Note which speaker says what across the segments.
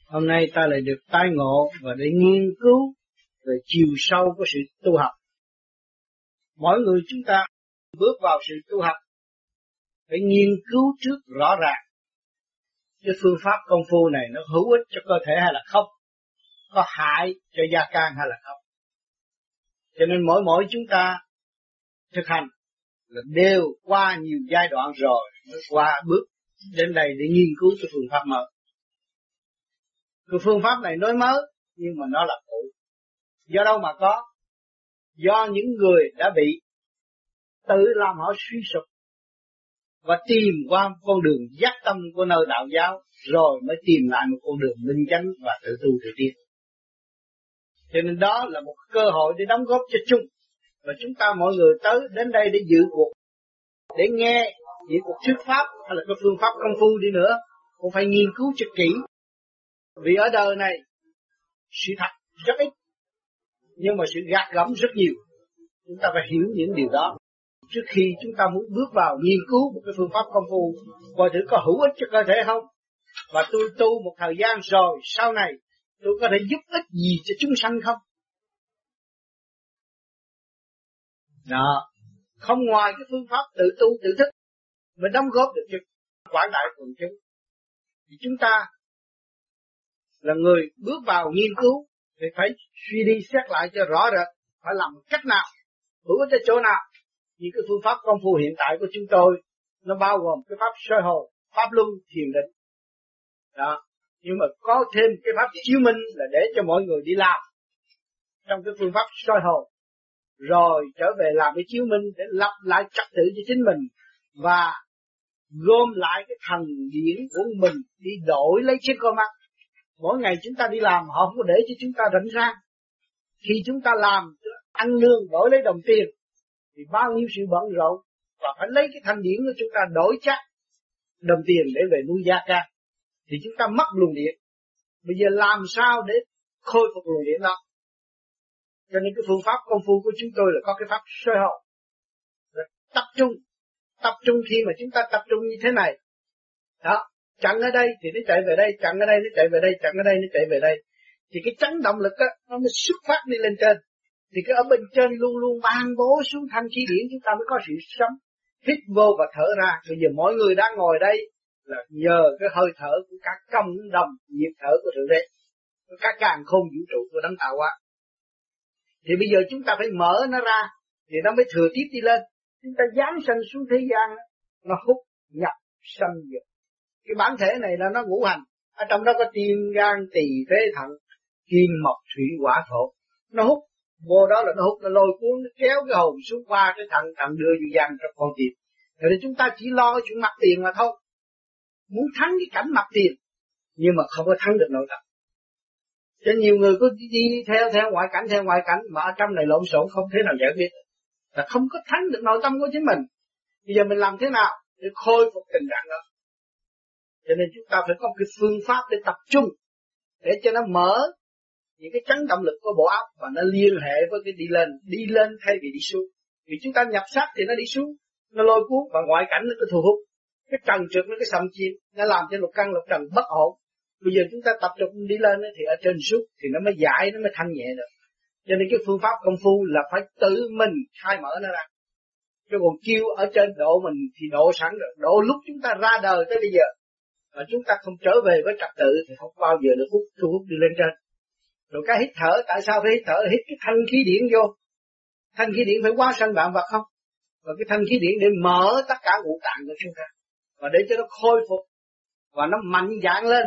Speaker 1: Hôm nay ta lại được tái ngộ và để nghiên cứu về chiều sâu của sự tu học. Mỗi người chúng ta bước vào sự tu học phải nghiên cứu trước rõ ràng cái phương pháp công phu này nó hữu ích cho cơ thể hay là không, có hại cho gia can hay là không. Cho nên mỗi chúng ta thực hành là đều qua nhiều giai đoạn rồi mới qua bước đến đây để nghiên cứu cái phương pháp mới. Cái phương pháp này nói mới nhưng mà nó là cũ. Do đâu mà có? Do những người đã bị tự làm họ suy sụp và tìm qua con đường giác tâm của nơi đạo giáo rồi mới tìm lại một con đường minh chánh và tự tu tự tiến. Cho nên đó là một cơ hội để đóng góp cho chung. Và chúng ta mọi người tới đến đây để dự cuộc, để nghe những cuộc thuyết pháp hay là cái phương pháp công phu đi nữa, cũng phải nghiên cứu cho kỹ. Vì ở đời này sự thật rất ít, nhưng mà sự gạt gẫm rất nhiều. Chúng ta phải hiểu những điều đó trước khi chúng ta muốn bước vào nghiên cứu một cái phương pháp công phu, coi thử có hữu ích cho cơ thể không. Và tôi tu một thời gian rồi, sau này tôi có thể giúp ích gì cho chúng sanh không? Đó, không ngoài cái phương pháp tự tu tự thức mới đóng góp được cho quảng đại quần chúng. Thì chúng ta là người bước vào nghiên cứu thì phải suy đi xét lại cho rõ rệt, phải làm cách nào, hữu ích ở chỗ nào. Như cái phương pháp công phu hiện tại của chúng tôi, nó bao gồm cái pháp soi hồn, pháp luân, thiền định. Đó, nhưng mà có thêm cái pháp chiếu minh là để cho mọi người đi làm trong cái phương pháp soi hồn, rồi trở về làm cái chiếu minh để lập lại trật tự cho chính mình và gom lại cái thần điển của mình đi đổi lấy chiếc con mắt. Mỗi ngày chúng ta đi làm họ không có để cho chúng ta rảnh rang. Khi chúng ta làm ăn lương đổi lấy đồng tiền thì bao nhiêu sự bận rộn, và phải lấy cái thanh điển của chúng ta đổi chắc đồng tiền để về nuôi gia can, thì chúng ta mất luồng điện. Bây giờ làm sao để khôi phục luồng điện đó? Cho nên cái phương pháp công phu của chúng tôi là có cái pháp soi hồn, tập trung khi mà chúng ta tập trung như thế này đó, chặn ở đây thì nó chạy về đây, chặn ở đây nó chạy về đây, chặn ở đây nó chạy về đây, thì cái chấn động lực á nó mới xuất phát đi lên trên. Thì cái ở bên trên luôn luôn ban bố xuống thanh khí điển, chúng ta mới có sự sống. Hít vô và thở ra. Bây giờ mọi người đang ngồi đây là nhờ cái hơi thở của các công đồng nhịp thở của Thượng Đế, của các càn khôn vũ trụ của đấng tạo hóa. Thì bây giờ chúng ta phải mở nó ra thì nó mới thừa tiếp đi lên. Chúng ta giáng sanh xuống thế gian, nó hút nhập sanh diệt. Cái bản thể này là nó ngũ hành, ở trong đó có tim, gan, tỳ, phế, thận, kim, mộc, thủy, hỏa, thổ. Nó hút vô đó là nó hút, nó lôi cuốn, nó kéo cái hồn xuống qua cái thận đưa vô gian trong con tim. Rồi chúng ta chỉ lo cái chuyện mặt tiền mà thôi. Muốn thắng cái cảnh mặt tiền, nhưng mà không có thắng được nội tâm. Cho nhiều người cứ đi theo ngoại cảnh mà ở trong này lộn xộn không thể nào giải quyết. Là không có thắng được nội tâm của chính mình. Bây giờ mình làm thế nào để khôi phục tình trạng đó? Cho nên chúng ta phải có cái phương pháp để tập trung, để cho nó mở những cái chấn động lực của bộ óc và nó liên hệ với cái đi lên thay vì đi xuống. Vì chúng ta nhập sắc thì nó đi xuống, nó lôi cuốn, và ngoại cảnh nó cứ thu hút. Cái trần trượt nó cái xâm chiếm, nó làm cho lục căn lục trần bất ổn. Bây giờ chúng ta tập trung đi lên thì ở trên xuống thì nó mới giải, nó mới thanh nhẹ được. Cho nên cái phương pháp công phu là phải tự mình khai mở nó ra. Chứ còn kêu ở trên độ mình thì độ sẵn rồi, độ lúc chúng ta ra đời tới bây giờ mà chúng ta không trở về với trật tự thì không bao giờ được thu hút đi lên trên. Rồi cái hít thở, tại sao phải hít thở? Hít cái thanh khí điển vô. Thanh khí điển phải hóa sanh vạn vật không? Và cái thanh khí điển để mở tất cả ngũ tạng của chúng ta, và để cho nó khôi phục và nó mạnh dạn lên,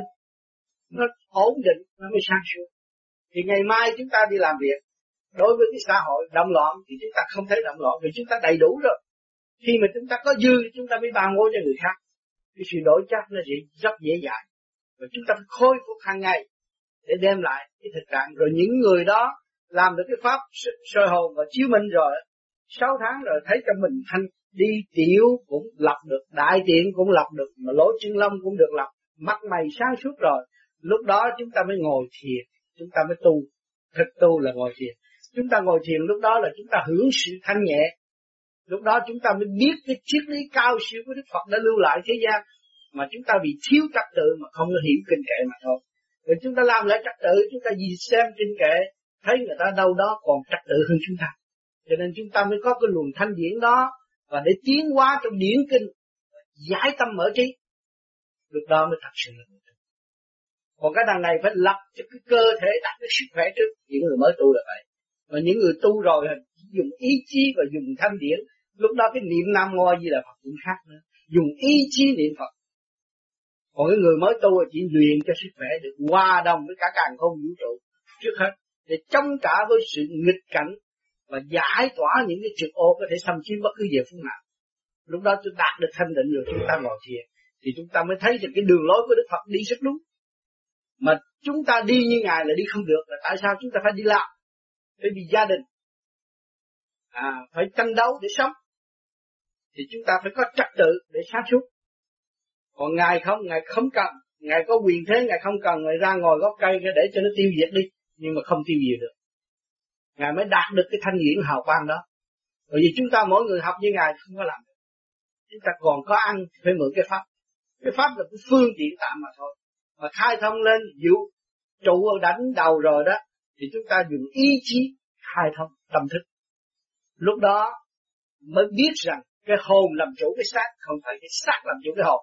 Speaker 1: nó ổn định, nó mới sáng suốt. Thì ngày mai chúng ta đi làm việc, đối với cái xã hội động loạn thì chúng ta không thể động loạn, vì chúng ta đầy đủ rồi. Khi mà chúng ta có dư, chúng ta mới ban bố cho người khác. Cái sự đổi chắc nó rất dễ dàng. Và chúng ta phải khôi phục hàng ngày để đem lại cái thực trạng. Rồi những người đó làm được cái pháp soi hồn và chiếu minh rồi, 6 tháng rồi thấy cho mình thanh, đi tiểu cũng lập được, đại tiện cũng lập được, mà lỗ chân lông cũng được lập, mắt mày sáng suốt rồi. Lúc đó chúng ta mới ngồi thiền, chúng ta mới tu. Thực tu là ngồi thiền. Chúng ta ngồi thiền lúc đó là chúng ta hưởng sự thanh nhẹ. Lúc đó chúng ta mới biết cái triết lý cao siêu của Đức Phật đã lưu lại thế gian, mà chúng ta bị thiếu trật tự mà không có hiểu kinh kệ mà thôi. Rồi chúng ta làm lại trật tự, chúng ta gì xem trên kệ, thấy người ta đâu đó còn trật tự hơn chúng ta. Cho nên chúng ta mới có cái luồng thanh điển đó, và để tiến hóa trong điển kinh, giải tâm mở trí, lúc đó mới thật sự là người tu. Còn cái đằng này phải lập cho cái cơ thể đạt được sức khỏe trước. Những người mới tu là vậy. Và những người tu rồi dùng ý chí và dùng thanh điển, lúc đó cái niệm Nam Mô A Di Đà Phật cũng khác nữa. Dùng ý chí niệm Phật. Còn cái người mới tu là chỉ luyện cho sức khỏe được hòa đồng với cả càn khôn vũ trụ trước hết, để chống trả với sự nghịch cảnh và giải tỏa những cái trực ô có thể xâm chiếm bất cứ giờ phút nào. Lúc đó chúng đạt được thanh định rồi, chúng ta ngồi thiền thì chúng ta mới thấy rằng cái đường lối của Đức Phật đi rất đúng. Mà chúng ta đi như Ngài là đi không được, là tại sao chúng ta phải đi làm? Bởi vì gia đình phải tranh đấu để sống, thì chúng ta phải có trật tự để sáng suốt. Còn Ngài không cần, Ngài có quyền thế, Ngài không cần, Ngài ra ngồi gốc cây để cho nó tiêu diệt đi, nhưng mà không tiêu diệt được. Ngài mới đạt được cái thanh điển hào quang đó. Bởi vì chúng ta mỗi người học như Ngài không có làm được. Chúng ta còn có ăn phải mượn cái pháp. Cái pháp là cái phương tiện tạm mà thôi. Mà khai thông lên dụ trụ đánh đầu rồi đó, thì chúng ta dùng ý chí khai thông tâm thức. Lúc đó mới biết rằng cái hồn làm chủ cái xác, không phải cái xác làm chủ cái hồn.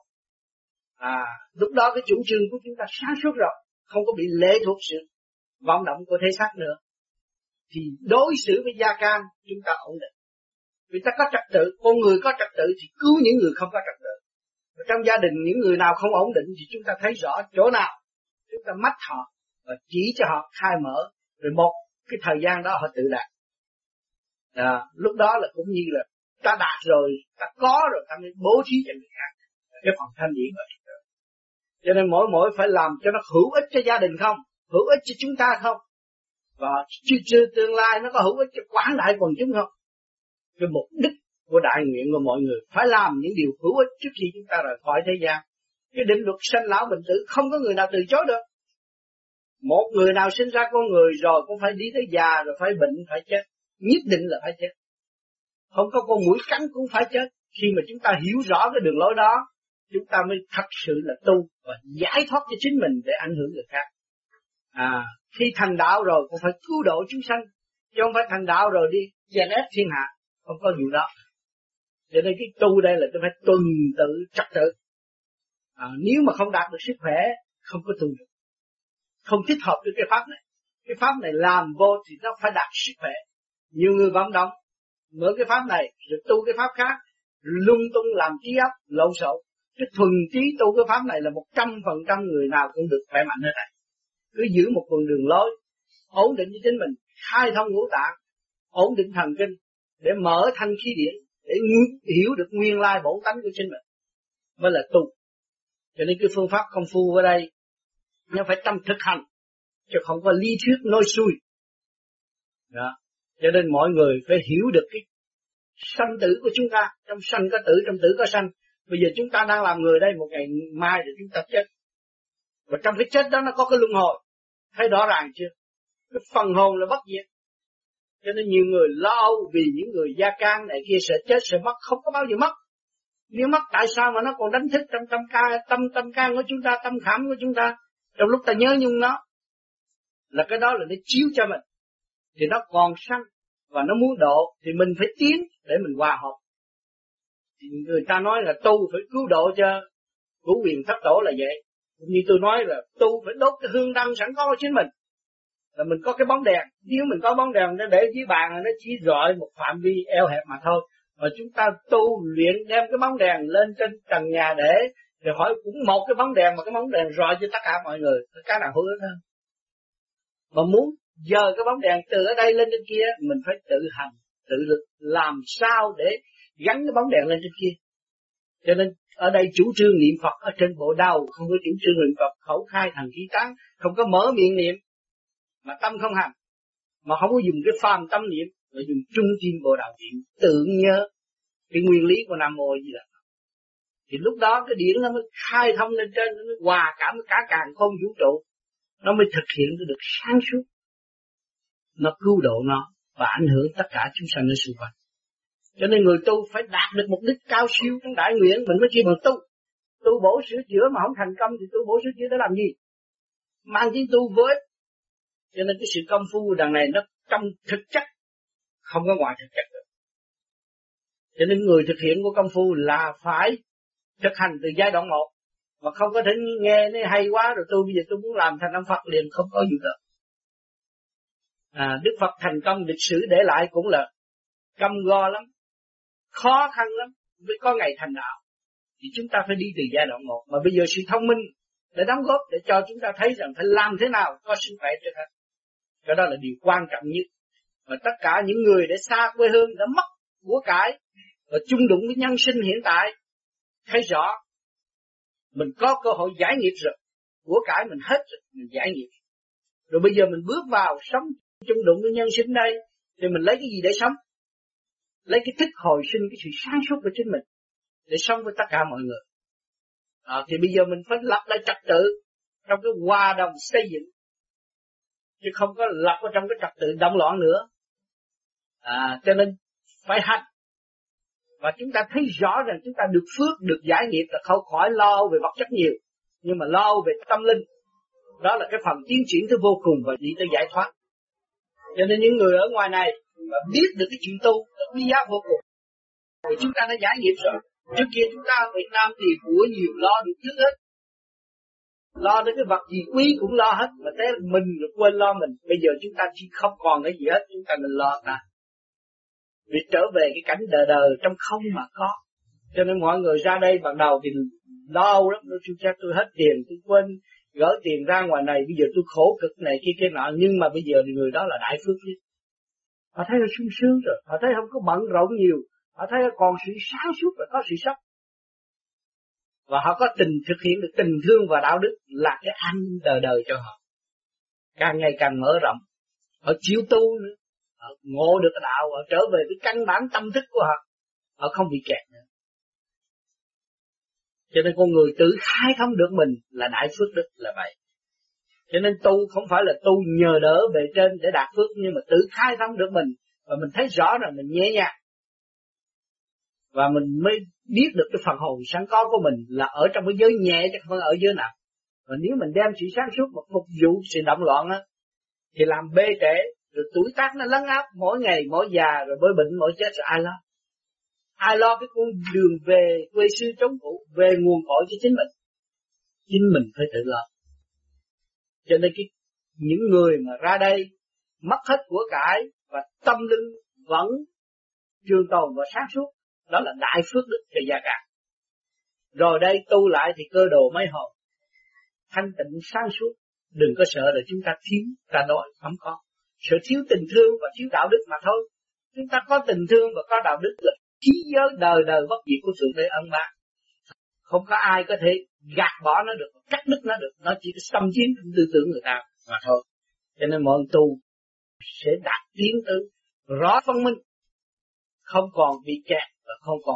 Speaker 1: Lúc đó cái chủ trương của chúng ta sáng suốt rồi, không có bị lệ thuộc sự vọng động của thể xác nữa. Thì đối xử với gia can chúng ta ổn định. Vì ta có trật tự, con người có trật tự thì cứu những người không có trật tự. Và trong gia đình những người nào không ổn định thì chúng ta thấy rõ chỗ nào chúng ta mách họ và chỉ cho họ khai mở, rồi một cái thời gian đó họ tự đạt. Lúc đó là cũng như là ta đạt rồi, ta có rồi, ta mới bố thí cho người khác cái phần thanh điển và trật tự. Cho nên mỗi phải làm cho nó hữu ích cho gia đình không, hữu ích cho chúng ta không, và tương lai nó có hữu ích cho quảng đại quần chúng không. Cái mục đích của đại nguyện của mọi người phải làm những điều hữu ích trước khi chúng ta rời khỏi thế gian. Cái định luật sanh lão bệnh tử không có người nào từ chối được. Một người nào sinh ra con người rồi cũng phải đi tới già, rồi phải bệnh, phải chết, nhất định là phải chết. Không có con mũi cắn cũng phải chết. Khi mà chúng ta hiểu rõ cái đường lối đó, chúng ta mới thật sự là tu và giải thoát cho chính mình để ảnh hưởng người khác. Khi thành đạo rồi cũng phải cứu độ chúng sanh, chứ không phải thành đạo rồi đi chèn ép thiên hạ, không có điều đó. Cho nên cái tu đây là tôi phải tuần tự trật tự. Nếu mà không đạt được sức khỏe, không có tu được, không thích hợp với cái pháp này. Cái pháp này làm vô thì nó phải đạt sức khỏe. Nhiều người vận động mở cái pháp này rồi tu cái pháp khác, lung tung làm trí óc lộn xộn. Cái thuần trí tu cái pháp này là 100% người nào cũng được khỏe mạnh hết này. Cứ giữ một con đường lối ổn định cho chính mình, khai thông ngũ tạng, ổn định thần kinh, để mở thanh khí điển, để hiểu được nguyên lai bổn tánh của chính mình, mới là tu. Cho nên cái phương pháp công phu ở đây nó phải tâm thực hành, chứ không có lý thuyết nói xuôi. Đó. Cho nên mọi người phải hiểu được cái sanh tử của chúng ta. Trong sanh có tử, trong tử có sanh. Bây giờ chúng ta đang làm người đây, một ngày mai thì chúng ta chết. Và trong cái chết đó nó có cái luân hồi. Thấy rõ ràng chưa? Cái phần hồn là bất diệt. Cho nên nhiều người lo âu vì những người gia can này kia sợ chết sợ mất, không có bao giờ mất. Nếu mất tại sao mà nó còn đánh thức trong tâm can của chúng ta, tâm khảm của chúng ta, trong lúc ta nhớ nhung nó, là cái đó là để chiếu cho mình. Thì nó còn sanh và nó muốn độ thì mình phải tiến để mình hòa hợp. Thì người ta nói là tu phải cứu độ cho Cửu Huyền Thất Tổ là vậy. Cũng như tôi nói là tu phải đốt cái hương đăng sẵn có của chính mình. Là mình có cái bóng đèn, nếu mình có bóng đèn nó để dưới bàn nó chỉ rọi một phạm vi eo hẹp mà thôi. Mà chúng ta tu luyện đem cái bóng đèn lên trên trần nhà để rồi hỏi cũng một cái bóng đèn mà cái bóng đèn rọi cho tất cả mọi người, cái nào hữu ích hơn. Mà muốn giờ cái bóng đèn từ ở đây lên trên kia, mình phải tự hành, tự lực làm sao để gắn cái bóng đèn lên trên kia. Cho nên ở đây chủ trương niệm Phật ở trên bộ đầu, không có chủ trương niệm Phật khẩu khai thành khí tán, không có mở miệng niệm mà tâm không hành, mà không có dùng cái phàm tâm niệm, mà dùng trung tim bộ đầu niệm tưởng nhớ cái nguyên lý của Nam Mô gì đó. Thì lúc đó cái điển nó mới khai thông lên trên, nó mới hòa cảm với cả càn khôn vũ trụ, nó mới thực hiện được sáng suốt, nó cứu độ nó và ảnh hưởng tất cả chúng sanh ở xung quanh. Cho nên người tu phải đạt được mục đích cao siêu trong đại nguyện, mình mới kêu bằng tu. Tu bổ sửa chữa mà không thành công thì tu bổ sửa chữa để làm gì? mang tiếng tu với. Cho nên cái sự công phu đằng này nó trong thực chất, không có ngoài thực chất được. Cho nên người thực hiện của công phu là phải thực hành từ giai đoạn 1, mà không có thể nghe nó hay quá rồi tôi bây giờ tôi muốn làm thành ông Phật liền, không có gì được. Đức Phật thành công lịch sử để lại cũng là cam go lắm, khó khăn lắm mới có ngày thành đạo. Thì chúng ta phải đi từ giai đoạn 1, mà bây giờ sự thông minh để đóng góp để cho chúng ta thấy rằng phải làm thế nào có sức khỏe cho hết. Cái đó là điều quan trọng nhất. Và tất cả những người để xa quê hương đã mất của cải và chung đụng với nhân sinh hiện tại, thấy rõ mình có cơ hội giải nghiệp rồi, của cải mình hết rồi, mình giải nghiệp. Rồi bây giờ mình bước vào sống chung đụng với nhân sinh đây, thì mình lấy cái gì để sống? Lấy cái thức hồi sinh, cái sự sáng suốt của chính mình để sống với tất cả mọi người. Thì bây giờ mình phải lập lại trật tự trong cái hòa đồng xây dựng, chứ không có lập ở trong cái trật tự động loạn nữa. Cho nên phải hành. Và chúng ta thấy rõ rằng chúng ta được phước, được giải nghiệp là không khỏi lo về vật chất nhiều, nhưng mà lo về tâm linh. Đó là cái phần tiến triển thứ vô cùng và đi tới giải thoát. Cho nên những người ở ngoài này mà biết được cái chuyện tu là quý giá vô cùng. Thì chúng ta đã giải nghiệp rồi. Trước kia chúng ta ở Việt Nam thì của nhiều, lo được thứ hết. Lo đến cái vật gì quý cũng lo hết, mà thế mình rồi quên lo mình. Bây giờ chúng ta chỉ không còn cái gì hết, chúng ta mình lo ta. Vì trở về cái cảnh đời đời trong không mà có. Cho nên mọi người ra đây ban đầu thì đau lắm, nói chắc tôi hết tiền, tôi quên gỡ tiền ra ngoài này, bây giờ tôi khổ cực này kia nọ, nhưng mà bây giờ thì người đó là đại phước nhất. Họ thấy là sung sướng rồi, họ thấy không có bận rộn nhiều, họ thấy còn sự sáng suốt và có sự sống. Và họ có thực hiện được tình thương và đạo đức là cái an đời đời cho họ. Càng ngày càng mở rộng, họ chịu tu nữa, họ ngộ được cái đạo, họ trở về với căn bản tâm thức của họ, họ không bị kẹt nữa. Cho nên con người tự khai thông được mình là đại phước đức là vậy. Cho nên tu không phải là tu nhờ đỡ bề trên để đạt phước, nhưng mà tự khai thông được mình, và mình thấy rõ rằng mình nhẹ nhàng. Và mình mới biết được cái phần hồn sẵn có của mình là ở trong cái giới nhẹ chứ không phải ở giới nặng. Và nếu mình đem sự sáng suốt mà phục vụ sự động loạn á, thì làm bê trễ, rồi tuổi tác nó lấn áp mỗi ngày mỗi già, rồi bởi bệnh mỗi chết, rồi ai lo? Ai lo cái con đường về quê xưa trống cũ, về nguồn cội cho chính mình? Chính mình phải tự lo. Cho nên những người mà ra đây mất hết của cải và tâm linh vẫn trường tồn và sáng suốt, đó là đại phước đức cho gia cả. Rồi đây tu lại thì cơ đồ mấy hồn thanh tịnh sáng suốt. Đừng có sợ là chúng ta thiếu, ta nói không có. Sợ thiếu tình thương và thiếu đạo đức mà thôi. Chúng ta có tình thương và có đạo đức là khí giới đời đời bất diệt của Thượng Đế ân ban. Không có ai có thể gạt bỏ nó được, cắt đứt nó được. Nó chỉ xâm chiếm trong tư tưởng người ta mà thôi. Cho nên mọi tu sẽ đạt tiến tới rõ phân minh, không còn bị kẹt và không còn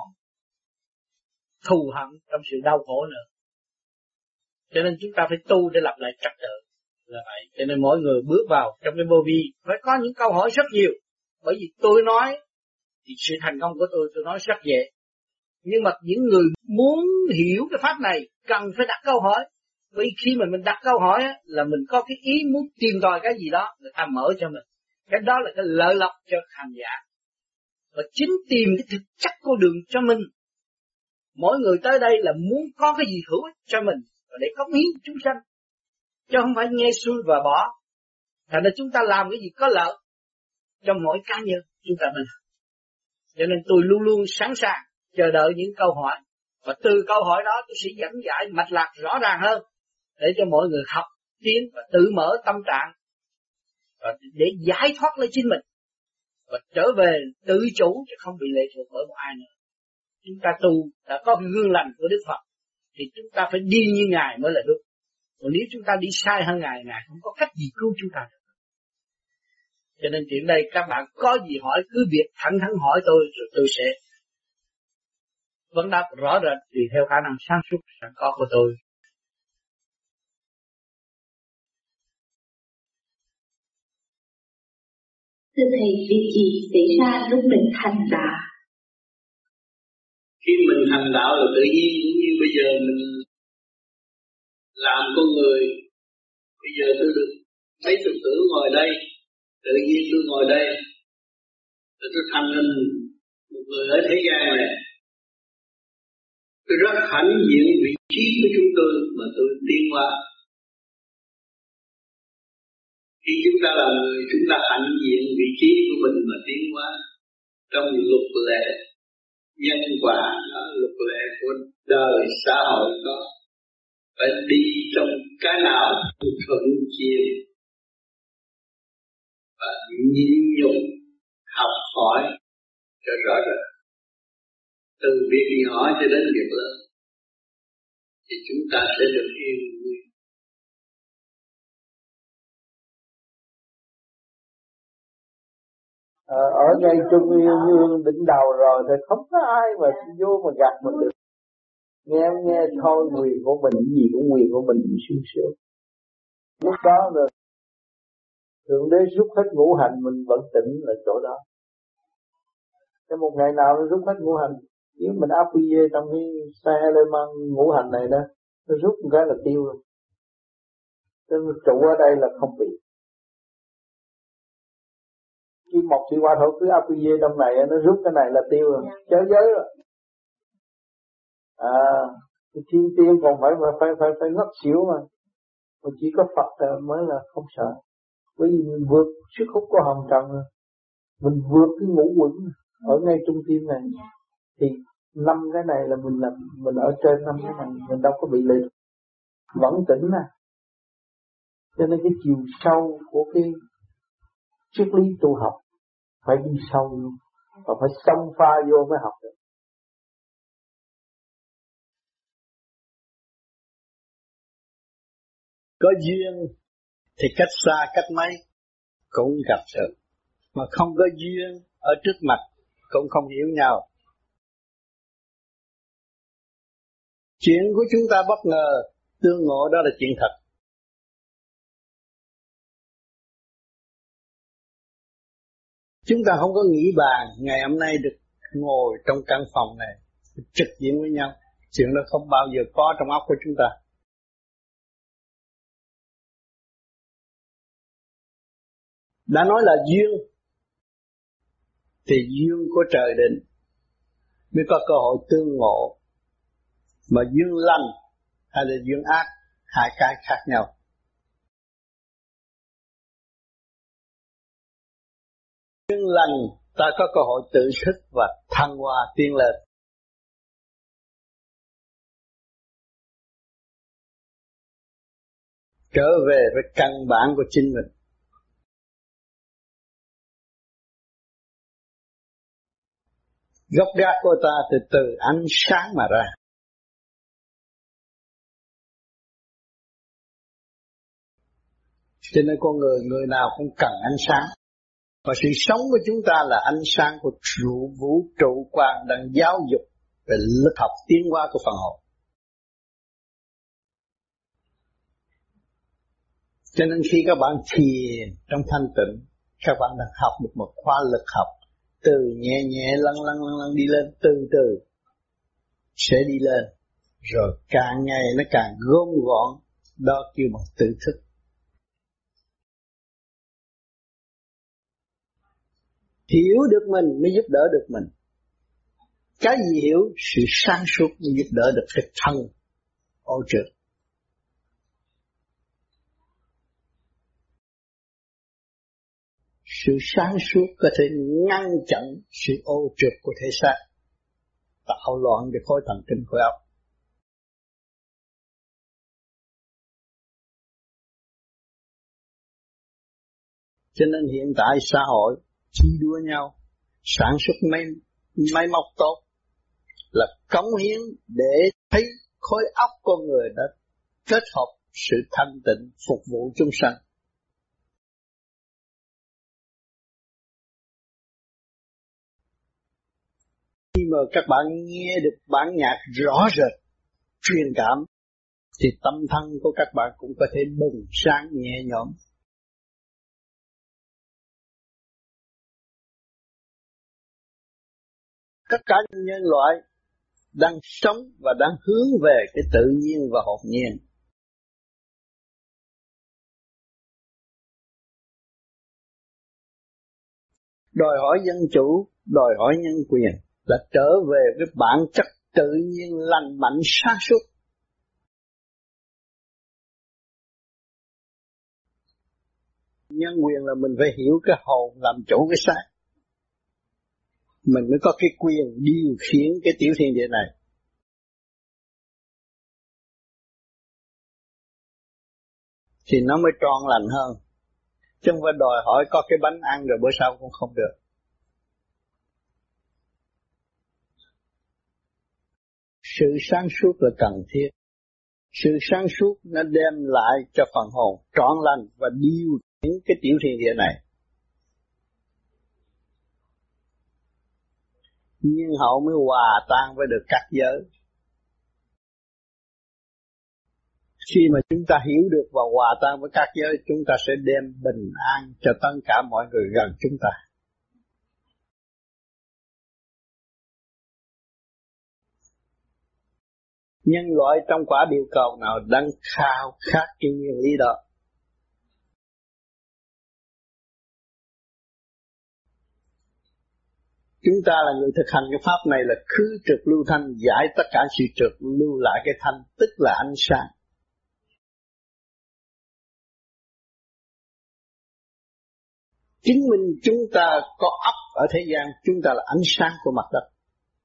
Speaker 1: thù hận trong sự đau khổ nữa. Cho nên chúng ta phải tu để lập lại trật tự là vậy. Cho nên mỗi người bước vào trong cái vô vi phải có những câu hỏi rất nhiều. Bởi vì tôi nói thì sự thành công của tôi nói rất dễ. Nhưng mà những người muốn hiểu cái pháp này cần phải đặt câu hỏi. Vì khi mà mình đặt câu hỏi á, là mình có cái ý muốn tìm tòi cái gì đó, người ta mở cho mình. Cái đó là cái lợi lộc cho hành giả. Và chính tìm cái thực chất con đường cho mình. Mỗi người tới đây là muốn có cái gì hữu ích cho mình, để cống hiến chúng sanh, chứ không phải nghe xuôi và bỏ. Thành ra chúng ta làm cái gì có lợi cho mỗi cá nhân chúng ta mình. Cho nên tôi luôn luôn sẵn sàng chờ đợi những câu hỏi, và từ câu hỏi đó tôi sẽ dẫn giải mạch lạc rõ ràng hơn để cho mọi người học tiến và tự mở tâm trạng và để giải thoát lấy chính mình và trở về tự chủ, chứ không bị lệ thuộc bởi một ai nữa. Chúng ta tu đã có cái gương lành của Đức Phật thì chúng ta phải đi như Ngài mới là đúng. Còn nếu chúng ta đi sai hơn Ngài, Ngài không có cách gì cứu chúng ta được. Cho nên chuyện đây các bạn có gì hỏi cứ việc thẳng thắn hỏi tôi, rồi tôi sẽ vấn đáp rõ rệt tùy theo khả năng sáng suốt sẵn có của tôi.
Speaker 2: Thưa Thầy, việc gì xảy ra lúc mình thành đạo?
Speaker 3: Khi mình thành đạo là tự nhiên, cũng như bây giờ mình làm con người Bây giờ tôi được mấy chục tử ngồi đây, tự nhiên tôi ngồi đây, rồi tôi thành hình một người ở thế gian này. Tôi rất hãnh diện vị trí của chúng tôi mà tôi tiến hóa. Khi chúng ta là người, chúng ta hãnh diện vị trí của mình mà tiến hóa trong luật lệ nhân quả, luật lệ của đời xã hội đó, phải đi trong cái nào thuận chiều và nhịn nhục học hỏi cho rõ ràng, từ việc nhỏ cho đến việc lớn thì chúng ta sẽ được yên vui.
Speaker 4: Ở ngay trung ương đỉnh đầu rồi thì không có ai mà vô mà gạt mình được. Nghe thôi, quyền của mình, gì cũng quyền của mình sướng sướng. Lúc đó rồi Thượng Đế rút hết ngũ hành, mình vẫn tỉnh là chỗ đó. Cái một ngày nào nó rút hết ngũ hành, nếu mình áp quy trong cái xe lên mang ngũ hành này đó, nó rút một cái là tiêu rồi. Cho nên trụ ở đây là không bị. Khi một sự hòa thổ cứ áp quy trong này, nó rút cái này là tiêu rồi, chớ giới rồi. Cái thiên tiên còn phải ngất xỉu mà chỉ có Phật mới là không sợ. Bởi vì mình vượt sức hút của hồng trần rồi, mình vượt cái ngũ quẩn ở ngay trung tim này, thì 5 cái này là mình ở trên 5 cái này, mình đâu có bị lệ, vẫn tỉnh nè. Cho nên cái chiều sâu của cái triết lý tu học phải đi sâu luôn, và phải xông pha vô mới học được.
Speaker 1: Có duyên thì cách xa cách mấy cũng gặp được, mà không có duyên ở trước mặt cũng không hiểu nhau. Chuyện của chúng ta bất ngờ, tương ngộ đó là chuyện thật. Chúng ta không có nghĩ bàn ngày hôm nay được ngồi trong căn phòng này trực diện với nhau. Chuyện đó không bao giờ có trong óc của chúng ta. Đã nói là duyên thì duyên của trời định mới có cơ hội tương ngộ. Mà duyên lành hay là duyên ác, hai cái khác nhau. Duyên lành ta có cơ hội tự thức và thăng hoa tiến lên. Trở về với căn bản của chính mình. Gốc gác của ta từ ánh sáng mà ra. Cho nên con người nào cũng cần ánh sáng. Và sự sống của chúng ta là ánh sáng của vũ trụ quan đang giáo dục về lực học tiến hóa của phần hồn. Cho nên khi các bạn thiền trong thanh tịnh, các bạn đang học được một khóa lực học, từ nhẹ nhẹ lăn đi lên, từ từ sẽ đi lên, rồi càng ngày nó càng gom gọn, đó kêu bằng tự thức. Hiểu được mình mới giúp đỡ được mình. Cái gì hiểu? Sự sáng suốt mới giúp đỡ được cái thân ô trượt. Sự sáng suốt có thể ngăn chặn sự ô trượt của thể xác, tạo loạn cái khối thần kinh khối óc. Cho nên hiện tại xã hội chi đua nhau sản xuất máy móc tốt là cống hiến để thấy khối óc con người đã kết hợp sự thanh tịnh phục vụ chúng sanh. Khi mà các bạn nghe được bản nhạc rõ rệt, truyền cảm, thì tâm thân của các bạn cũng có thể bừng sáng nhẹ nhõm. Tất cả nhân loại đang sống và đang hướng về cái tự nhiên và hồn nhiên.
Speaker 5: đòi hỏi dân chủ, đòi hỏi nhân quyền là trở về với bản chất tự nhiên lành mạnh sáng suốt. Nhân quyền là mình phải hiểu cái hồn làm chủ cái xác. Mình mới có cái quyền điều khiển cái tiểu thiên địa này. Thì nó mới tròn lành hơn. Chứ không phải đòi hỏi có cái bánh ăn rồi bữa sau cũng không được. Sự sáng suốt là cần thiết. Sự sáng suốt nó đem lại cho phần hồn trọn lành và điều khiển cái tiểu thiên địa này. Nhưng hậu mới hòa tan với được các giới. Khi mà chúng ta hiểu được và hòa tan với các giới, chúng ta sẽ đem bình an cho tất cả mọi người gần chúng ta. Nhân loại trong quả địa cầu nào đang khao khát cái nguyên lý đó. Chúng ta là người thực hành cái pháp này là khứ trực lưu thanh, giải tất cả sự trực, lưu lại cái thanh, tức là ánh sáng. Chứng minh chúng ta có ấp ở thế gian, chúng ta là ánh sáng của mặt đất.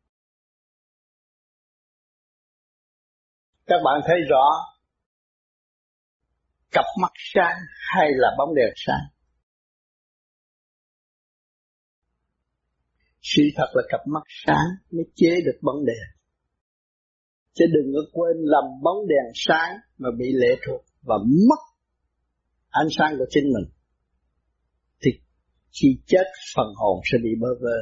Speaker 5: Các bạn thấy rõ cặp mắt sáng hay là bóng đèn sáng? Sự thật là cặp mắt sáng mới chế được bóng đèn. Chứ đừng có quên lầm bóng đèn sáng mà bị lệ thuộc và mất ánh sáng của chính mình. Thì khi chết phần hồn sẽ bị bơ vơ.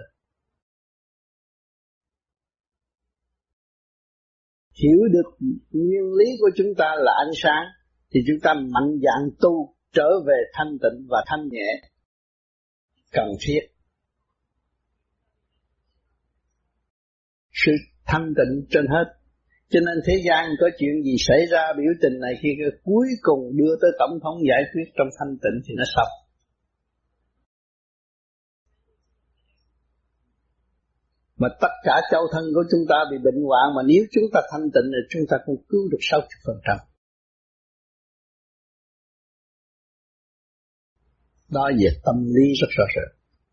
Speaker 5: Hiểu được nguyên lý của chúng ta là ánh sáng thì chúng ta mạnh dạn tu trở về thanh tịnh và thanh nhẹ. Cần thiết. Sự thanh tịnh trên hết. Cho nên thế gian có chuyện gì xảy ra biểu tình này khi cuối cùng đưa tới tổng thống giải quyết trong thanh tịnh thì nó xong. Mà tất cả châu thân của chúng ta bị bệnh hoạn, mà nếu chúng ta thanh tịnh thì chúng ta cũng cứu được 60%. Đó về tâm lý rất rõ rệt.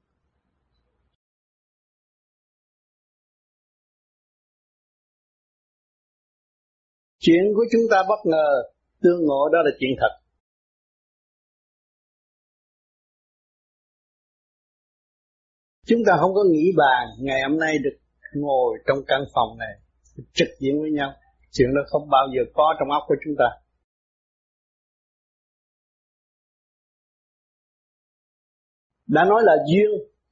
Speaker 5: Chuyện của chúng ta bất ngờ, tương ngộ đó là chuyện thật. Chúng ta không có nghĩ bàn ngày hôm nay được ngồi trong căn phòng này trực diện với nhau. Chuyện đó không bao giờ có trong óc của chúng ta. Đã nói là duyên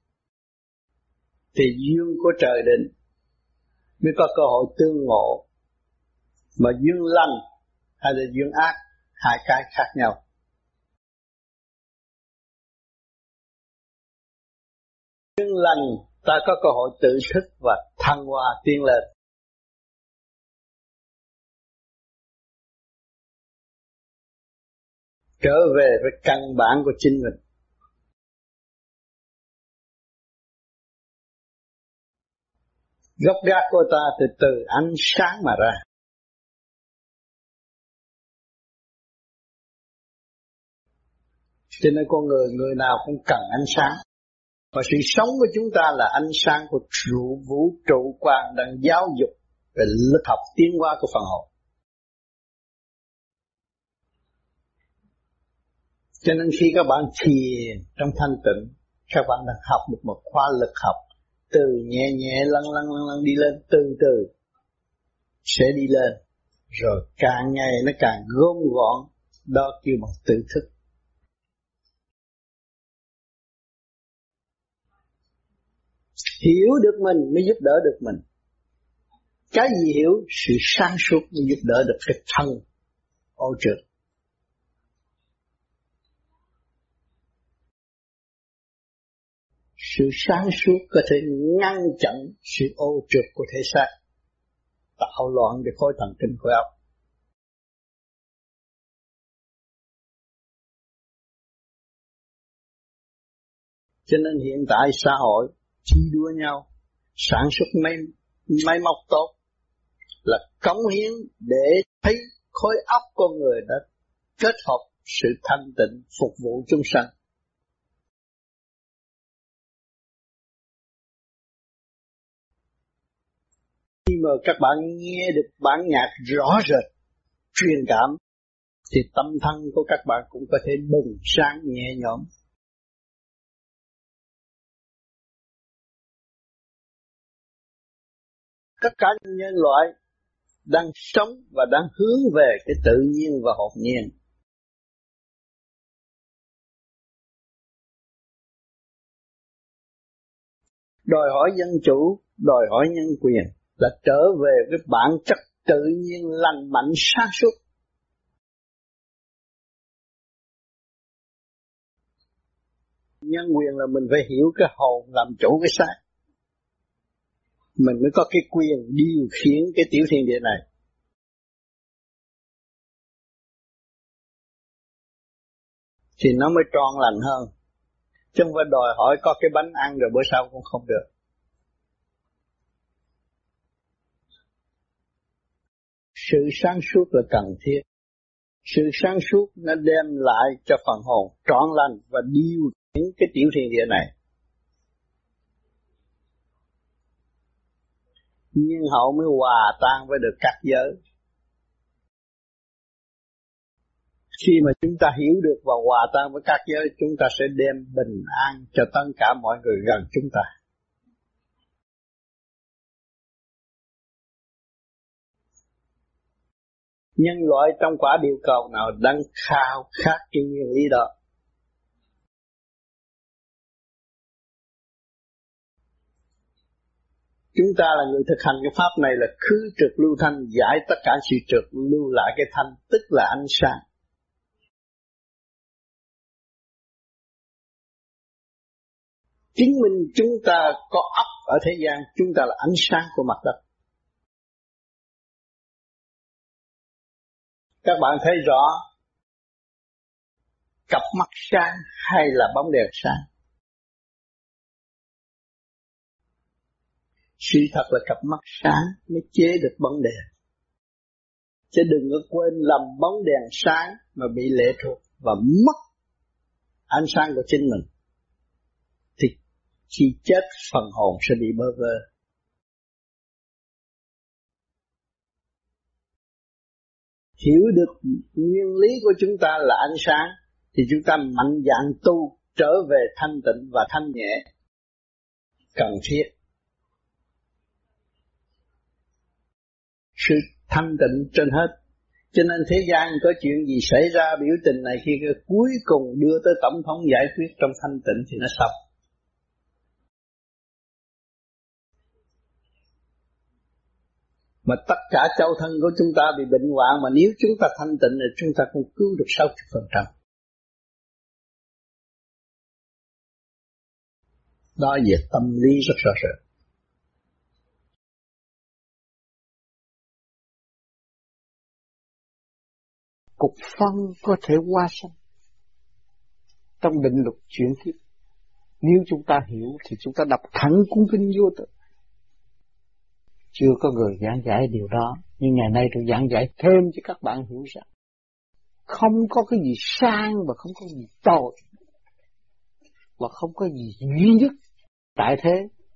Speaker 5: thì duyên của trời định mới có cơ hội tương ngộ. Mà duyên lành hay là duyên ác, hai cái khác nhau. Duyên lành ta có cơ hội tự thức và thăng hoa tiến lên. Trở về với căn bản của chính mình. Gốc gác của ta từ ánh sáng mà ra. Cho nên con người nào cũng cần ánh sáng. Và sự sống của chúng ta là ánh sáng của vũ trụ quan đang giáo dục về lực học tiến hóa của phần hồn. Cho nên khi các bạn thiền trong thanh tịnh, các bạn đang học được một khóa lực học. Từ nhẹ nhẹ lăn đi lên, từ từ sẽ đi lên. Rồi càng ngày nó càng gom gọn, đó kêu bằng tự thức. Hiểu được mình mới giúp đỡ được mình. Cái gì hiểu? Sự sáng suốt mới giúp đỡ được cái thân ô trượt. Sự sáng suốt có thể ngăn chặn sự ô trượt của thể xác, tạo loạn về khối thần kinh khối óc. Cho nên hiện tại xã hội thi đua nhau sản xuất máy móc tốt là cống hiến để thấy khối óc con người đã kết hợp sự thanh tịnh phục vụ chúng sanh. Khi mà các bạn nghe được bản nhạc rõ rệt, truyền cảm, thì tâm thân của các bạn cũng có thể bừng sáng nhẹ nhõm. Tất cả nhân loại đang sống và đang hướng về cái tự nhiên và hồn nhiên. Đòi hỏi dân chủ, đòi hỏi nhân quyền là trở về cái bản chất tự nhiên lành mạnh sáng suốt. Nhân quyền là mình phải hiểu cái hồn làm chủ cái xác. Mình mới có cái quyền điều khiển cái tiểu thiên địa này. Thì nó mới tròn lành hơn. Chứ không phải đòi hỏi có cái bánh ăn rồi bữa sau cũng không được. Sự sáng suốt là cần thiết. Sự sáng suốt nó đem lại cho phần hồn trọn lành và điều khiển cái tiểu thiên địa này. Nhưng hậu mới hòa tan với được các giới. Khi mà chúng ta hiểu được và hòa tan với các giới, chúng ta sẽ đem bình an cho tất cả mọi người gần chúng ta. Nhân loại trong quả địa cầu nào đang khao khát cái nguyên lý đó. Chúng ta là người thực hành cái pháp này là khứ trực lưu thanh, giải tất cả sự trực, lưu lại cái thanh, tức là ánh sáng. Chứng minh chúng ta có ấp ở thế gian, chúng ta là ánh sáng của mặt đất. Các bạn thấy rõ cặp mắt sáng hay là bóng đèn sáng? Sự thật là cặp mắt sáng mới chế được bóng đèn. Chứ đừng có quên lầm bóng đèn sáng mà bị lệ thuộc và mất ánh sáng của chính mình. Thì khi chết phần hồn sẽ bị bơ vơ. Hiểu được nguyên lý của chúng ta là ánh sáng thì chúng ta mạnh dạn tu trở về thanh tịnh và thanh nhẹ. Cần thiết. Sự thanh tịnh trên hết. Cho nên thế gian có chuyện gì xảy ra biểu tình này khi cuối cùng đưa tới tổng thống giải quyết trong thanh tịnh thì nó xong. Mà tất cả châu thân của chúng ta bị bệnh hoạn, mà nếu chúng ta thanh tịnh thì chúng ta cũng cứu được 60%. Đó về tâm lý rất rõ rệt.
Speaker 4: Cục phân có thể hóa sanh trong định luật chuyển kiếp. Nếu chúng ta hiểu thì chúng ta đọc thẳng cuốn kinh vô tự. Chưa có người giảng giải điều đó, nhưng ngày nay tôi giảng giải thêm cho các bạn hiểu rằng không có cái gì sang và không có gì tội, và không có gì duy nhất tại thế,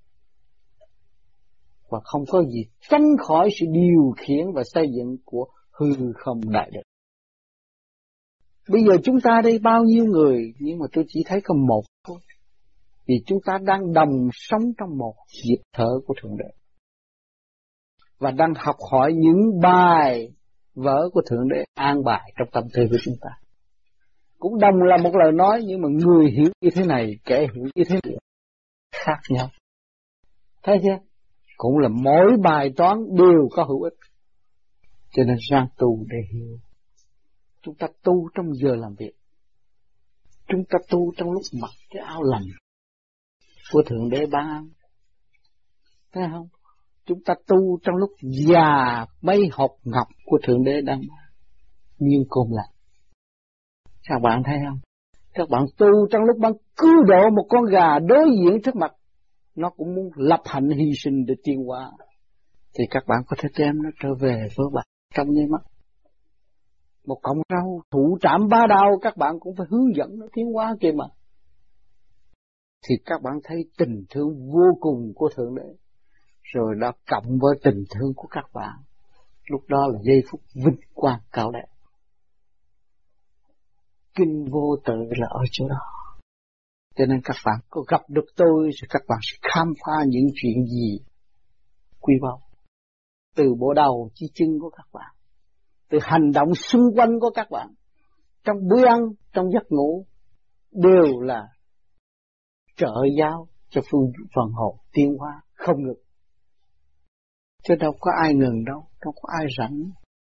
Speaker 4: và không có gì tránh khỏi sự điều khiển và xây dựng của hư không đại định. Bây giờ chúng ta đây bao nhiêu người, nhưng mà tôi chỉ thấy có một thôi. Vì chúng ta đang đồng sống trong một nhịp thở của Thượng Đế. Và đang học hỏi những bài vở của Thượng Đế an bài trong tâm tư của chúng ta. Cũng đồng là một lời nói, nhưng mà người hiểu như thế này, kẻ hiểu như thế này khác nhau. Thấy chưa? Cũng là mỗi bài toán đều có hữu ích. Cho nên sang tu để hiểu. Chúng ta tu trong giờ làm việc. Chúng ta tu trong lúc mặc cái áo lành của Thượng Đế ban. Thấy không? Chúng ta tu trong lúc già mấy hộp ngọc của Thượng Đế đang ban. Nhưng cùng là. Các bạn thấy không?
Speaker 6: Các bạn tu trong lúc bạn cứu độ một con gà đối diện trước mặt, nó cũng muốn lập hạnh hy sinh để tiến hóa, thì các bạn có thể đem nó trở về với bạn trong nháy mắt. Một cọng rau thủ trảm ba đao, các bạn cũng phải hướng dẫn nó tiến hóa kia mà. Thì các bạn thấy tình thương vô cùng của Thượng Đế, rồi đã cộng với tình thương của các bạn, lúc đó là giây phút vinh quang cao đẹp. Kinh vô tự là ở chỗ đó. Cho nên các bạn có gặp được tôi rồi các bạn sẽ khám phá những chuyện gì quý báu từ bộ đầu chí chân của các bạn, từ hành động xung quanh của các bạn, trong bữa ăn, trong giấc ngủ, đều là trợ giáo cho phần hồn tiến hóa không ngừng. Chứ đâu có ai ngừng đâu, đâu có ai rảnh.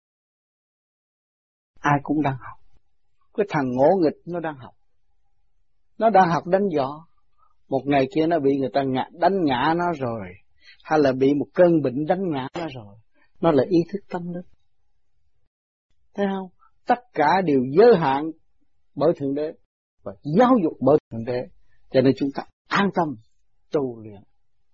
Speaker 6: Ai cũng đang học. Cái thằng ngỗ nghịch nó đang học. Nó đang học đánh võ. Một ngày kia nó bị người ta đánh ngã nó rồi, hay là bị một cơn bệnh đánh ngã nó rồi. Nó là ý thức tâm linh. Thấy không? Tất cả đều giới hạn bởi Thượng Đế và giáo dục bởi Thượng Đế. Cho nên chúng ta an tâm tu luyện.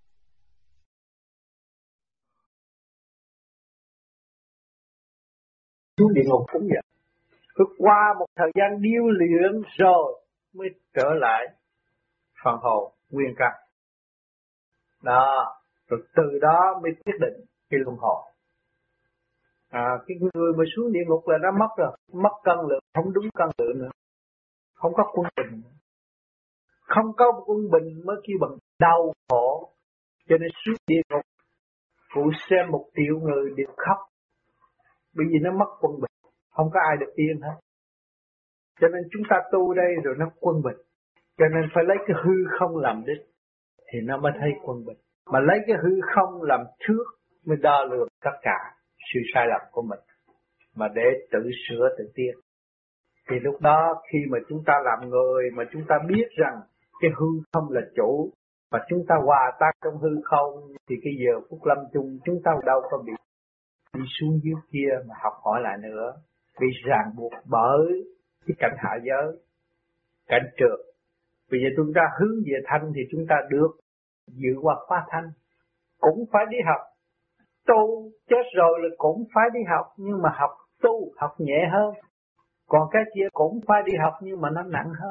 Speaker 4: Xuống địa ngục cũng vậy. Cứ qua một thời gian điêu luyện rồi mới trở lại phần hồn nguyên căn. Đó, rồi từ đó mới quyết định cái luân hồi. Cái người mà xuống địa ngục là đã mất rồi, mất cân lượng, không đúng cân lượng nữa, không có quân bình nữa. Không có quân bình mới kêu bằng đau khổ. Cho nên xuống địa ngục, cụ xem 1 triệu người đều khóc, bởi vì nó mất quân bình, không có ai được yên hết. Cho nên chúng ta tu đây rồi nó quân bình. Cho nên phải lấy cái hư không làm đích thì nó mới thấy quân bình. Mà lấy cái hư không làm thước mới đo lường tất cả sự sai lầm của mình, mà để tự sửa tự tiến. Thì lúc đó khi mà chúng ta làm người mà chúng ta biết rằng cái hư không là chủ, và chúng ta hòa tan trong hư không, thì cái giờ phút lâm chung chúng ta đâu có bị đi xuống dưới kia mà học hỏi lại nữa, bị ràng buộc bởi cái cảnh hạ giới, cảnh trượt. Bây giờ chúng ta hướng về thanh thì chúng ta được dự qua khóa thanh, cũng phải đi học. Tu chết rồi là cũng phải đi học, nhưng mà học tu, học nhẹ hơn. Còn cái kia cũng phải đi học nhưng mà nó nặng hơn.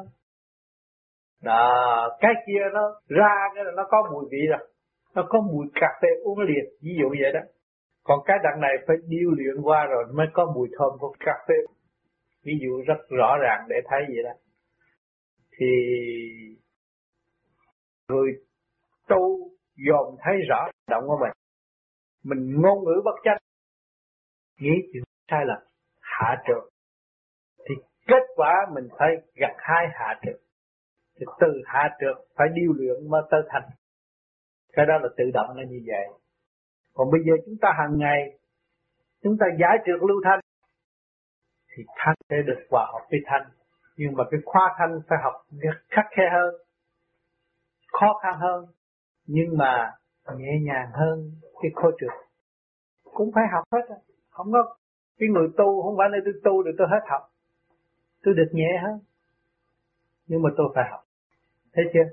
Speaker 4: Đó, cái kia nó ra cái là nó có mùi vị rồi, nó có mùi cà phê uống liền, ví dụ vậy đó. Còn cái đằng này phải điêu luyện qua rồi mới có mùi thơm của cà phê. Ví dụ rất rõ ràng để thấy vậy đó. Thì người tu dòm thấy rõ động của mình. Mình ngôn ngữ bất chánh, nghĩ chuyện sai lầm, hạ trượt. Thì kết quả mình phải gặt hai hạ trượt. Thì từ hạ trượt phải điêu luyện mới tới thành. Cái đó là tự động là như vậy. Còn bây giờ chúng ta hàng ngày chúng ta giải trượt lưu thanh thì thanh sẽ được hòa hợp với thanh. Nhưng mà cái khoa thanh phải học khắc khe hơn, khó khăn hơn, nhưng mà nhẹ nhàng hơn cái khối trượt. Cũng phải học hết. Không có cái người tu không phải là tôi tu rồi tôi hết học. Tôi được nhẹ hơn, nhưng mà tôi phải học. Thấy chưa?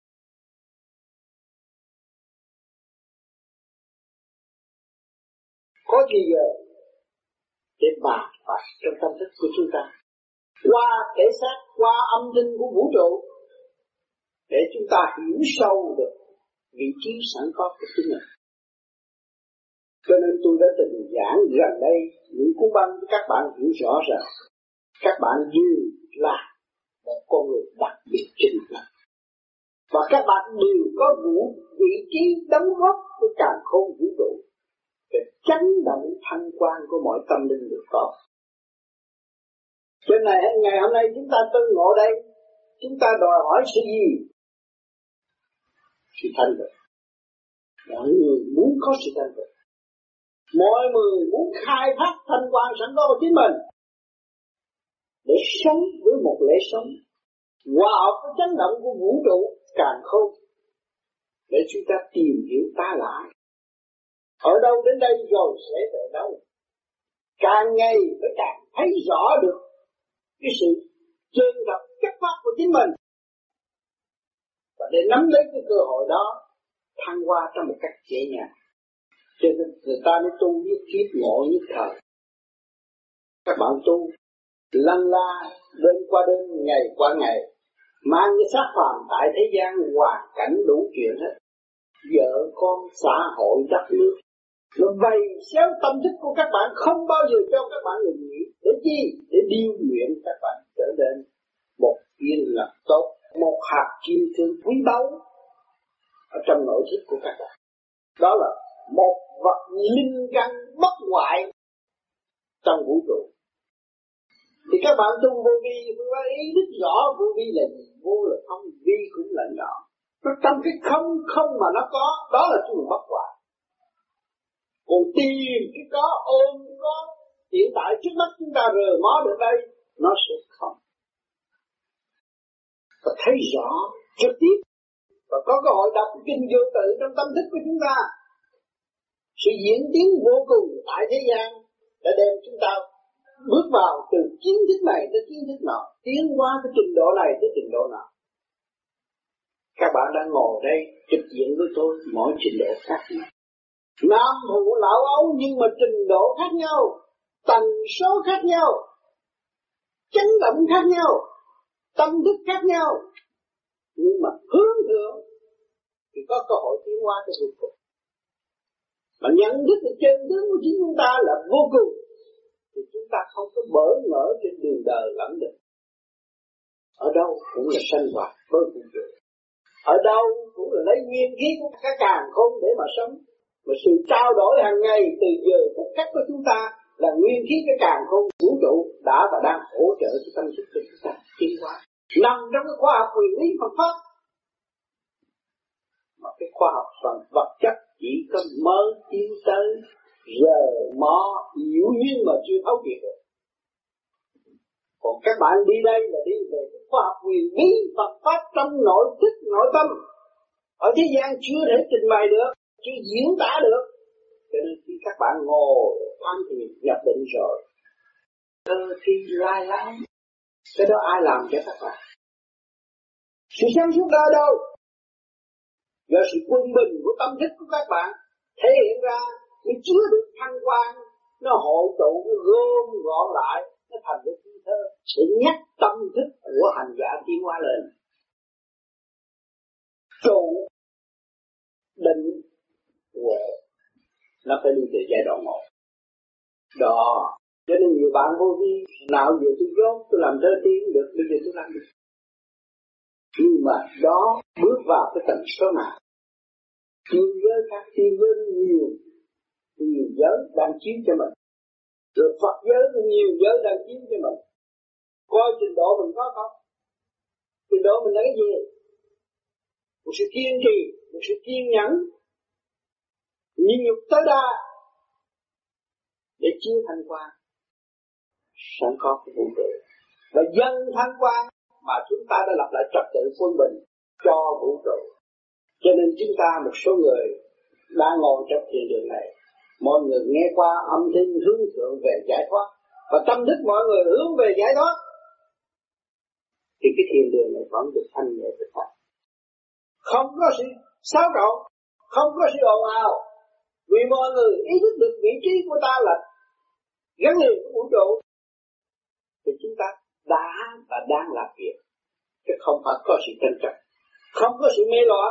Speaker 1: Có gì giờ để bàn bạc trong tâm thức của chúng ta, qua thể xác, qua âm thanh của vũ trụ, để chúng ta hiểu sâu được vị trí sẵn có của chính mình. Cho nên tôi đã từng giảng gần đây những cuốn băng cho các bạn hiểu rõ rằng các bạn đều là một con người đặc biệt trên mình, và các bạn đều có vị trí đóng góp của càn khôn vũ trụ để chấn động thanh quan của mọi tâm linh được có. Cho nên ngày hôm nay chúng ta tương ngộ đây, chúng ta đòi hỏi sự gì? Sự thanh tịnh. Mọi người muốn có sự thanh tịnh, mọi người muốn khai thác thanh quan sẵn có của chính mình để sống với một lễ sống hòa hợp với chấn động của vũ trụ càn khôn, để chúng ta tìm hiểu ta lại ở đâu đến đây rồi sẽ về đâu. Càng ngày phải càng thấy rõ được cái sự trơn gặp chất phát của chính mình. Và để nắm lấy cái cơ hội đó, thăng hoa trong một cách dễ nhàng. Cho nên người ta mới tu nhất kiếp ngộ nhất thời. Các bạn tu lăn la đêm qua đêm, ngày qua ngày, mang cái xác phàm tại thế gian, hoàn cảnh đủ chuyện hết, vợ con, xã hội, đất nước, nó vây xéo tâm thức của các bạn, không bao giờ cho các bạn ngừng nghỉ. Để chi? Để điêu luyện các bạn trở nên một viên lập tốt, một hạt kim cương quý báu ở trong nội thức của các bạn. Đó là một vật linh căn bất hoại trong vũ trụ. Thì các bạn tu vô vi, phải ý thức rõ vô vi là gì, vô là không, vi cũng là nhỏ. Nó trong cái không mà nó có, đó là chúng mình bất hoại. Còn tìm cái có, ôm có, hiện tại trước mắt chúng ta rờ mó được đây, nó sẽ không. Và thấy rõ trực tiếp, và có cơ hội đọc kinh vô tự trong tâm thức của chúng ta. Sự diễn tiến vô cùng tại thế gian đã đem chúng ta bước vào từ kiến thức này tới kiến thức nọ, tiến qua cái trình độ này tới trình độ nọ. Các bạn đang ngồi đây trực diện với tôi, mỗi trình độ khác nhau. Nam phụ lão ấu nhưng mà trình độ khác nhau, tần số khác nhau, chấn động khác nhau, tâm thức khác nhau. Nhưng mà hướng thượng thì có cơ hội tiến hóa tới vô cùng. Mà nhận thức được chân tướng của chính chúng ta là vô cùng, thì chúng ta không có bỡ ngỡ trên đường đời lẫn định. Ở đâu cũng là sanh hoạt với vũ trụ, ở đâu cũng là lấy nguyên khí của các càn khôn để mà sống. Mà sự trao đổi hàng ngày từ giờ phút khắc của chúng ta là nguyên khí cái càn khôn vũ trụ đã và đang hỗ trợ cho tâm thức của chúng ta tiến hóa. Nằm trong cái khoa học quyền lý Phật pháp. Mà cái khoa học phần vật chất chỉ có mơ tiến tới giờ mò hiểu nhưng mà chưa thấu triệt được. Còn các bạn đi đây là đi về cái khoa học quyền lý Phật pháp trong nội thức nội tâm. Ở thế gian chưa thể trình bày được, chưa diễn tả được. Cho nên khi các bạn ngồi tham thiền nhập định rồi, cơ thi lai láng, cái đó ai làm cho các bạn? Sự sáng suốt đó đâu? Do sự quân bình của tâm thức của các bạn thể hiện ra, nó chứa được thăng quan, nó hội tụ, nó gom gọn lại, nó thành cái khí thơ để nhắc tâm thức của hành giả tiến hóa lên. Trụ định huệ nó phải đi từ giai đoạn 1. Đó, cho nên nhiều bạn vô vi nào giờ tôi dốt, tôi làm thơ tiếng được, bây giờ tôi làm được. Nhưng mà đó bước vào cái tầng số nào? Thiên giới khác, thiên giới nhiều giới đang chiếu cho mình. Rồi Phật giới nhiều giới đang chiếu cho mình. Coi trình độ mình có không? Trình độ mình là cái gì? Một sự kiên trì, một sự kiên nhẫn, nhịn nhục tới đa để chiếu thanh quan sẵn có cái vũ trụ. Và dân thanh quan mà chúng ta đã lập lại trật tự quân bình cho vũ trụ. Cho nên chúng ta một số người đang ngồi trong thiền đường này, mọi người nghe qua âm thanh hướng thượng về giải thoát, và tâm thức mọi người hướng về giải thoát, thì cái thiền đường này vẫn được thanh nhẹ thực hành. Không có sự xáo trộn, không có sự ồn ào, vì mọi người ý thức được vị trí của ta là gắn liền với vũ trụ, thì chúng ta đã và đang làm việc, chứ không phải có sự tranh chấp, không có sự mê loạn.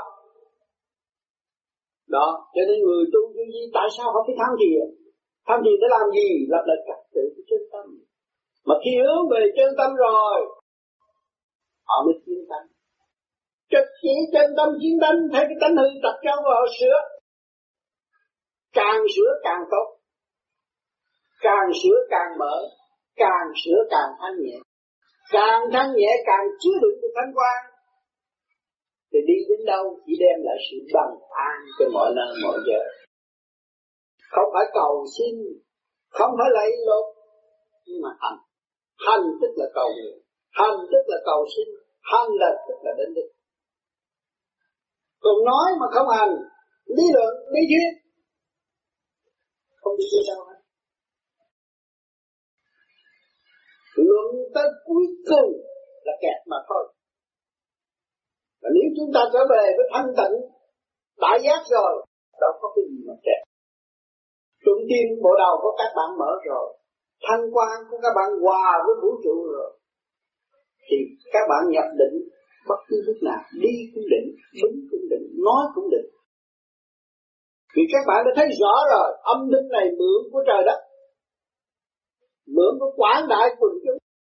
Speaker 1: Đó, cho nên người tu vô vi tại sao họ phải tham thiền? Tham thiền để làm gì? Lập lại trật tự của chân tâm. Mà khi hướng về chân tâm rồi, họ mới chiến tâm. Trực chỉ chân tâm chiến tâm, thấy cái tánh hư tập cho vào họ sửa. Càng sửa càng tốt, càng sửa càng mở, càng sửa càng thanh nhẹ, càng thanh nhẹ càng chứa đựng được thanh quan. Thì đi đến đâu chỉ đem lại sự bằng an cho mọi nơi mọi giờ. Không phải cầu xin, không phải lấy lột, nhưng mà hành. Hành tức là cầu nguyện, hành tức là cầu xin, hành là tức là đến đích. Còn nói mà không hành, lý luận, lý thuyết, không đi đến đâu hết. Luận tới cuối cùng là kẹt mà thôi. Và nếu chúng ta trở về với thanh tịnh đại giác rồi, đâu có cái gì mà kẹt. Trung tim bộ đầu của các bạn mở rồi, thanh quan của các bạn hòa với vũ trụ rồi, thì các bạn nhập định bất cứ lúc nào, đi cũng định, đứng cũng định, nói cũng định. Vì các bạn đã thấy rõ rồi, âm thanh này mượn của trời đất, mượn của quảng đại quần chúng,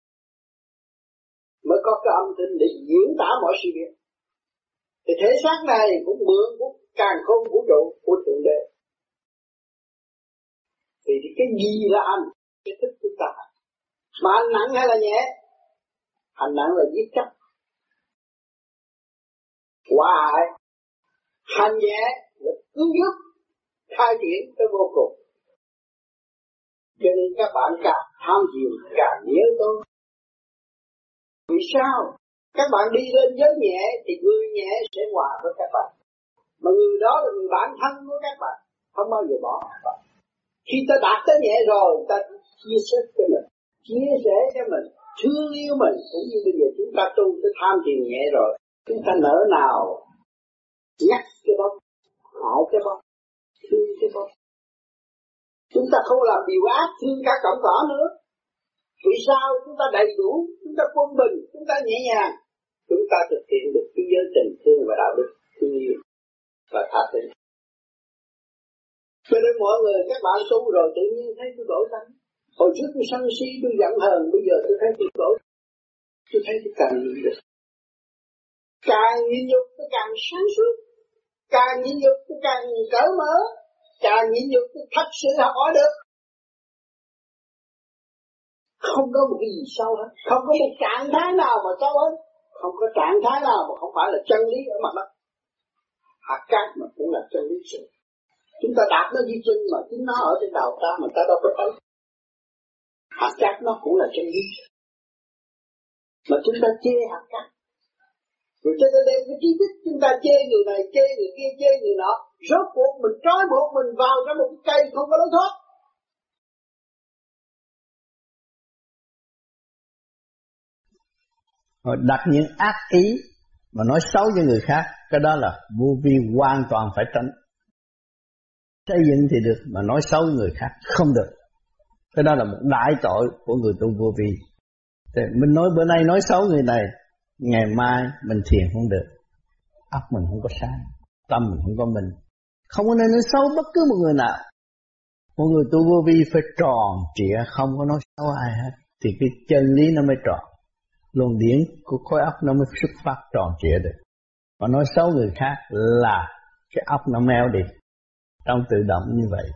Speaker 1: mới có cái âm thanh để diễn tả mọi sự việc. Thì thể xác này cũng mượn của càn khôn vũ trụ của Thượng Đế. Thì cái gì là hành? Cái thức chúng ta. Mà hành nặng hay là nhẹ? Hành nặng là giết chấp. Hoài. Hành nhẹ là cứu giúp, khai triển tới vô cùng. Cho nên các bạn càng tham chiều, càng nhớ tôi. Vì sao? Các bạn đi lên giới nhẹ thì người nhẹ sẽ hòa với các bạn. Mà người đó là người bạn thân của các bạn, không bao giờ bỏ các bạn. Khi ta đạt tới nhẹ rồi, ta chia sẻ cho mình, chia sẻ cho mình, thương yêu mình. Cũng như bây giờ chúng ta tu tới tham thiền nhẹ rồi, chúng ta nỡ nào nhắc cái bóng, hại cái bóng, thương cái bóng. Chúng ta không làm điều ác, thương cả cọng cỏ nữa. Vì sao? Chúng ta đầy đủ, chúng ta quân bình, chúng ta nhẹ nhàng. Chúng ta thực hiện được cái giới tình thương và đạo đức, thương yêu và tha thứ. Cho nên mọi người, các bạn tu rồi tự nhiên thấy tôi đổi tánh. Hồi trước tôi sân si, tôi giận hờn, bây giờ tôi thấy tôi đổi. Tôi thấy tôi càng nhịn được. Càng nhịn nhục tôi càng sáng suốt. Càng nhịn nhục tôi càng cởi mở. Càng nhịn nhục tôi thật sự học hỏi được. Không có một cái gì sâu hết. Không có một trạng thái nào mà sâu hết. Không có trạng thái nào mà không phải là chân lý ở mặt đất. Hạt cát mà cũng là chân lý sự. Chúng ta đạp nó đi chân mà chính nó ở trên đầu ta mà ta đâu có thấy. Hạt cát nó cũng là chân lý. Mà chúng ta chê hạt cát. Rồi cho nên cái trí thức chúng ta chê người này, chê người kia, chê người nọ. Rốt cuộc mình trói buộc mình vào trong một cái cây không có lối thoát.
Speaker 5: Rồi đặt những ác ý mà nói xấu cho người khác, cái đó là vô vi hoàn toàn phải tránh. Xây dựng thì được, mà nói xấu người khác không được. Cái đó là một đại tội của người tu vô vi. Thì mình nói bữa nay nói xấu người này, ngày mai mình thiền không được. Óc mình không có sai, tâm mình không có mình. Không có nên nói xấu bất cứ một người nào. Một người tu vô vi phải tròn trịa, không có nói xấu ai hết, thì cái chân lý nó mới tròn. Luồng điển của khối óc nó mới xuất phát tròn trịa được. Mà nói xấu người khác là cái óc nó meo đi. Trong tự động như vậy.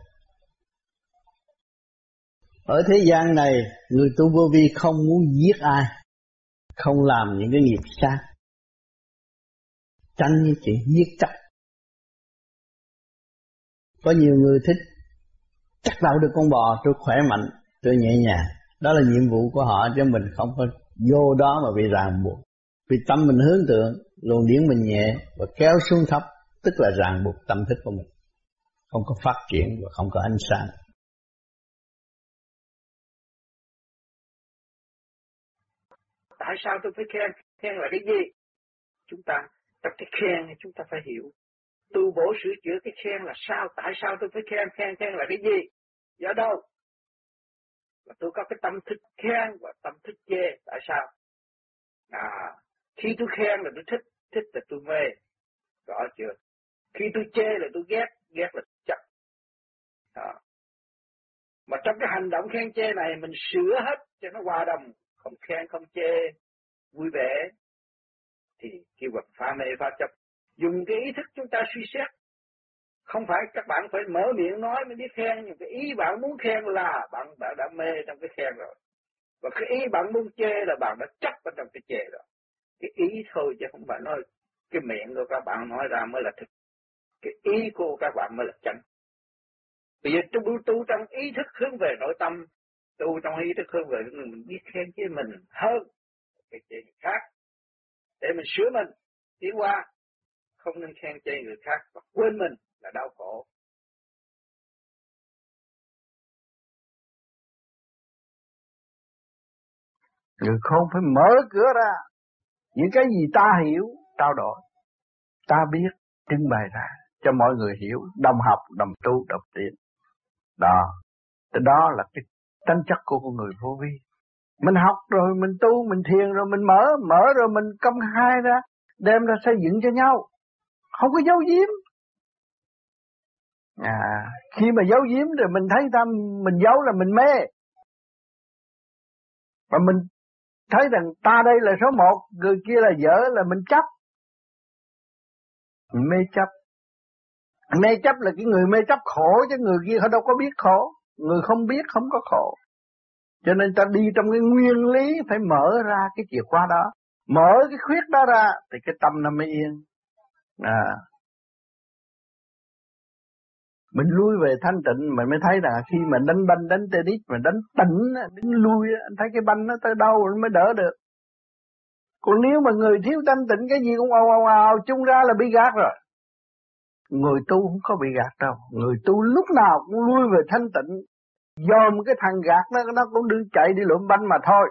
Speaker 5: Ở thế gian này, người tu vô vi không muốn giết ai, không làm những cái nghiệp sát, tránh những chuyện giết chóc. Có nhiều người thích chắc đầu được con bò, tôi khỏe mạnh, tôi nhẹ nhàng. Đó là nhiệm vụ của họ, chứ mình không có vô đó mà bị ràng buộc. Vì tâm mình hướng tượng, luồng điển mình nhẹ và kéo xuống thấp, tức là ràng buộc tâm thức của mình. Không có phát triển và không có ánh sáng.
Speaker 6: Tại sao tôi phải khen? Khen là cái gì? Chúng ta, trong cái khen chúng ta phải hiểu. Tu bổ sửa chữa cái khen là sao? Tại sao tôi phải khen? Khen là cái gì? Do đâu? Và tôi có cái tâm thích khen và tâm thích chê. Tại sao? Khi tôi khen là tôi thích, thích là tôi mê. Rõ chưa? Khi tôi chê là tôi ghét, ghét là tôi chấp. Mà trong cái hành động khen chê này mình sửa hết cho nó hòa đồng, không khen không chê, vui vẻ, thì kêu bằng pha mê pha chấp. Dùng cái ý thức chúng ta suy xét. Không phải các bạn phải mở miệng nói mới biết khen, nhưng cái ý bạn muốn khen là bạn đã mê trong cái khen rồi. Và cái ý bạn muốn chê là bạn đã chấp ở trong cái chê rồi. Cái ý thôi chứ không phải nói cái miệng của các bạn nói ra mới là thực. Cái ý của các bạn mới là chân. Bây giờ tu trong ý thức hướng về nội tâm, tu trong ý thức hướng về mình biết khen chế mình hơn cái chê người khác. Để mình sửa mình, tiến qua. Không nên khen chê người khác và quên mình là đau khổ. Người khôn phải mở cửa ra. Những cái gì ta hiểu, trao đổi. Ta biết, trưng bày ra cho mọi người hiểu, đồng học, đồng tu, đồng tiến. Đó là cái tính chất của con người vô vi. Mình học rồi mình tu, mình thiền rồi mình mở rồi mình công khai ra, đem ra xây dựng cho nhau. Không có giấu giếm. Khi mà giấu giếm rồi mình thấy mình giấu là mình mê. Và mình thấy rằng ta đây là số 1, người kia là vợ, là mình chấp. Mê chấp. Mê chấp là cái người mê chấp khổ, chứ người kia họ đâu có biết khổ. Người không biết không có khổ. Cho nên ta đi trong cái nguyên lý phải mở ra cái chìa khóa đó. Mở cái khuyết đó ra thì cái tâm nó mới yên. Mình lui về thanh tịnh mình mới thấy là khi mà đánh banh, đánh tennis, mà đánh tịnh, đánh lui, anh thấy cái banh nó tới đâu nó mới đỡ được. Còn nếu mà người thiếu thanh tịnh cái gì cũng ào chung ra là bị gạt rồi. Người tu không có bị gạt đâu. Người tu lúc nào cũng lui về thanh tịnh. Dòm cái thằng gạt nó cũng đừng chạy đi lượm banh mà thôi.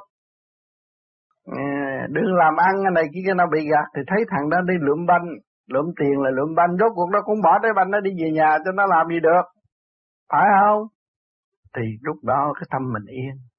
Speaker 6: Đừng làm ăn cái này kia nó bị gạt thì thấy thằng đó đi lượm banh, lượm tiền là lượm banh, rốt cuộc nó cũng bỏ trái banh nó đi về nhà cho nó làm gì được. Phải không? Thì lúc đó cái tâm mình yên.